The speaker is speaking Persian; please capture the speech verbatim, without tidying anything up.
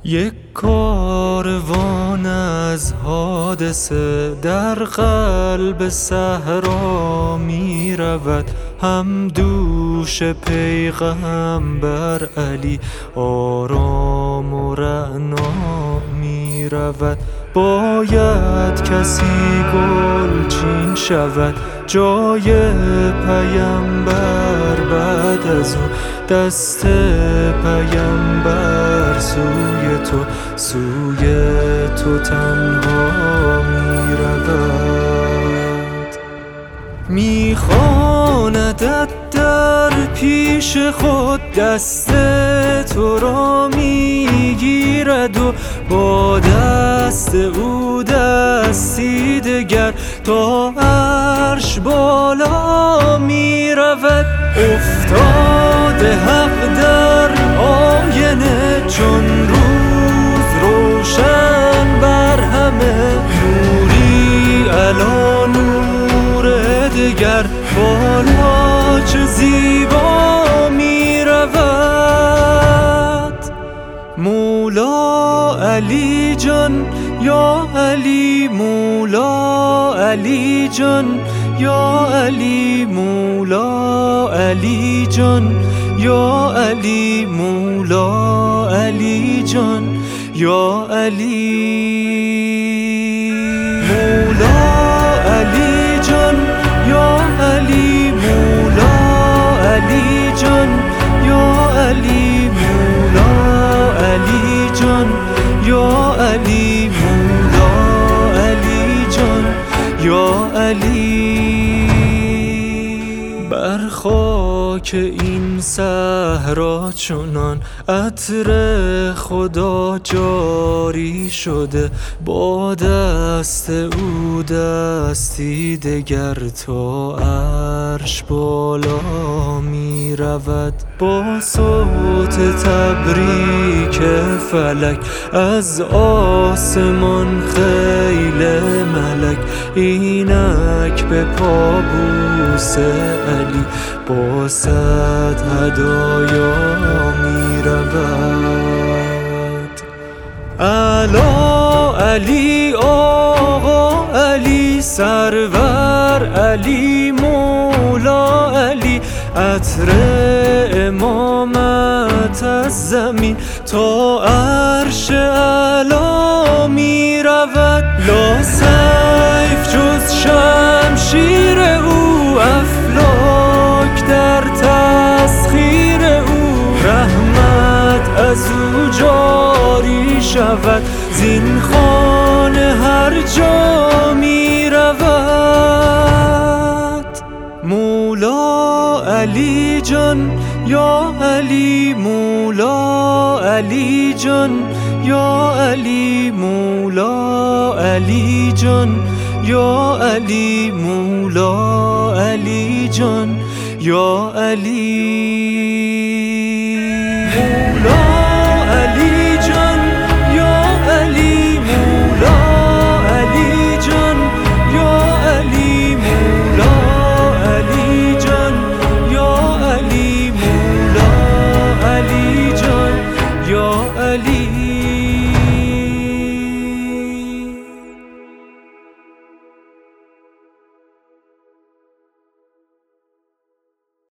یک کاروان از حادثه در قلب صحرا می رود، هم دوش پیغمبر علی آرام و رعنا می رود. باید کسی گلچین شود جای پیمبر، بعد از او دست پیمبر سوی تو سوی تو تنها می رود. می خواندت در پیش خود، دست تو را می گیرد و با دست او دستی دگر تا عرش بالا می رود. افتاده حق در آینه چون روز روشن بر همه، نوری علی نور دگر بالا چه زیبا می رود. مولا علی جان یا علی، مولا علی جان یا علی، مولا علی جان یا علی، مولا علی جان یا علی، مولا علی جان یا علی، مولا علی جان یا علی، مولا علی جان یا علی، مولا علی جان یا علی. بر خاک این صحرا چنان عطر خدا جاری شده، با دست او دستی دگر تا عرش بالا می رود. با صوت تبریک فلک از آسمان خیل ملک، اینک به پابوس علی با صد هدایا می رود. اعلی علی آقا علی، سرور علی، مولا علی، عطر امامت از زمین تا عرش اعلی می رود. لا سیف جز شمشیر او، افلاک در تسخیر او، رحمت از او جاری شود زین خانه هر جا می رود. مولا علی جان یا علی، مولا علی جان یا علی، مولا علی جان یا علی، مولا علی جان یا علی.